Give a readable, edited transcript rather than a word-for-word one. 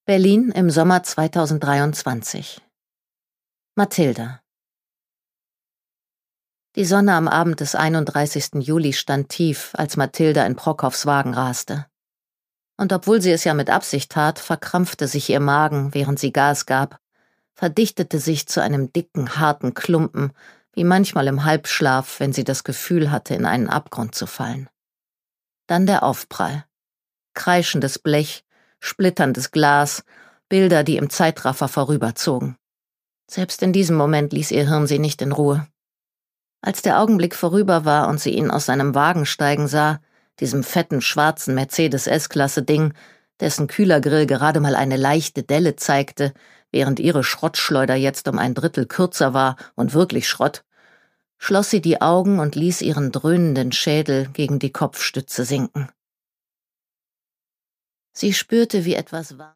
Berlin im Sommer 2023. Mathilda. Die Sonne am Abend des 31. Juli stand tief, als Mathilda in Brockhoffs Wagen raste. Und obwohl sie es ja mit Absicht tat, verkrampfte sich ihr Magen, während sie Gas gab, verdichtete sich zu einem dicken, harten Klumpen, wie manchmal im Halbschlaf, wenn sie das Gefühl hatte, in einen Abgrund zu fallen. Dann der Aufprall. Kreischendes Blech, splitterndes Glas, Bilder, die im Zeitraffer vorüberzogen. Selbst in diesem Moment ließ ihr Hirn sie nicht in Ruhe. Als der Augenblick vorüber war und sie ihn aus seinem Wagen steigen sah, diesem fetten, schwarzen Mercedes S-Klasse-Ding, dessen Kühlergrill gerade mal eine leichte Delle zeigte, während ihre Schrottschleuder jetzt um 1/3 kürzer war und wirklich Schrott, schloss sie die Augen und ließ ihren dröhnenden Schädel gegen die Kopfstütze sinken. Sie spürte, wie etwas war.